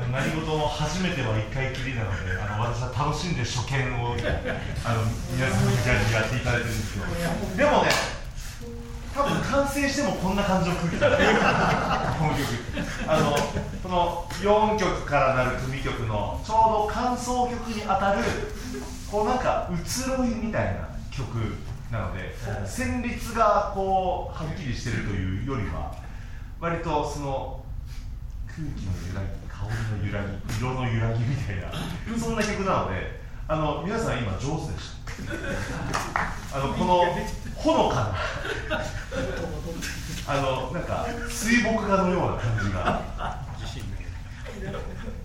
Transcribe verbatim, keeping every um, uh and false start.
何事も初めてはいっかいきりなので、あの私は楽しんで初見をあの皆さんにやっていただいてるんですけど、でもね、多分完成してもこんな感じの空気だねこの曲、あのこのよんきょくからなる組曲のちょうど間奏曲にあたるこうなんか移ろいみたいな曲なので、旋律がこうはっきりしてるというよりは割とその空気の揺らぎ、香りの揺らぎ、色の揺らぎみたいなそんな曲なので、あの皆さん今上手でしたあのこのほのかなあのなんか水墨画のような感じが